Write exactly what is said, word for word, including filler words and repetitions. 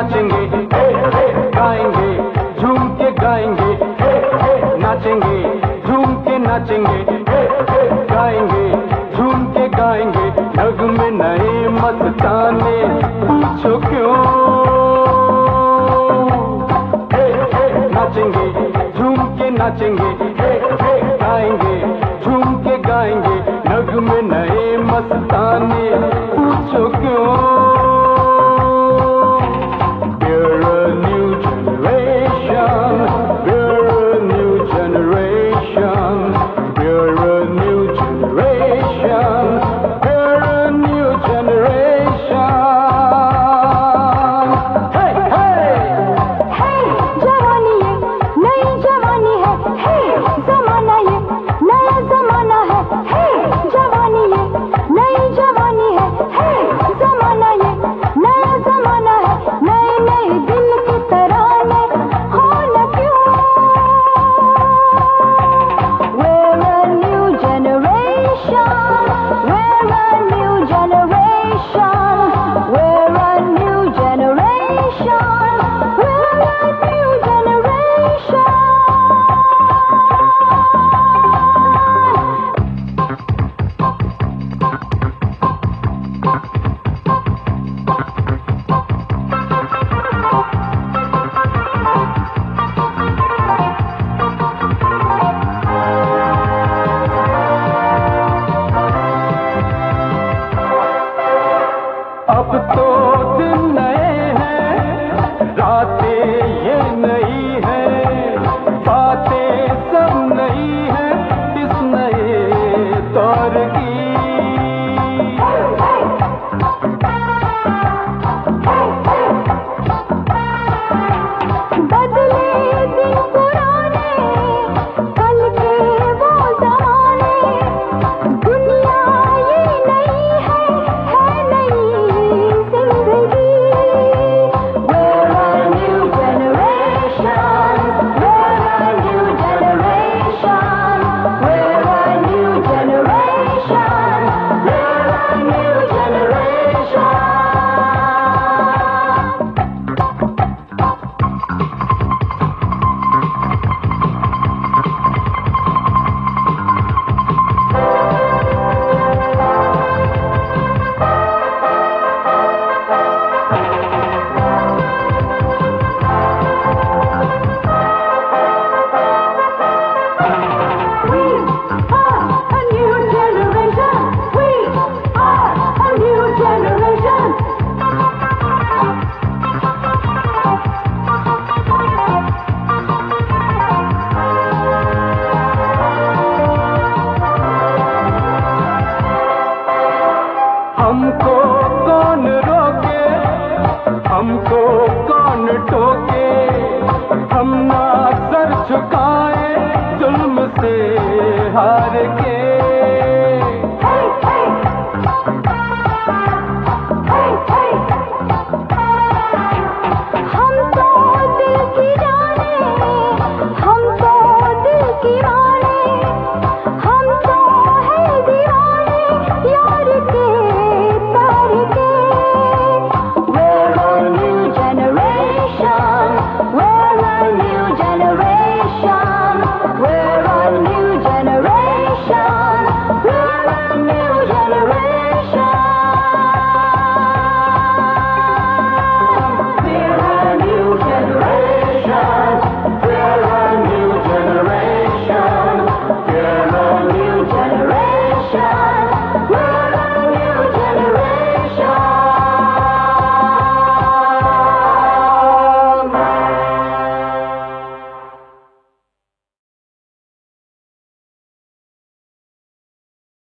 नाचेंगे, गाएंगे, झूम के गाएंगे, नाचेंगे, झूम के नाचेंगे, गाएंगे, झूम के गाएंगे, नगमे नए मस्ताने, पूछो क्यों। नाचेंगे, झूम के नाचेंगे, गाएंगे, झूम के गाएंगे, नगमे नए मस्ताने, पूछो क्यों। अब तो दिन नए हैं, रातें ये नई हैं, बातें सब नई हैं इस नए दौर की। बदले दिन पुराने, कल के वो ज़माने, दुनिया ये नई है, है नई जिंदगी। We're a new generation, we're a new generation, we're a new generation, we're a new generation. हमको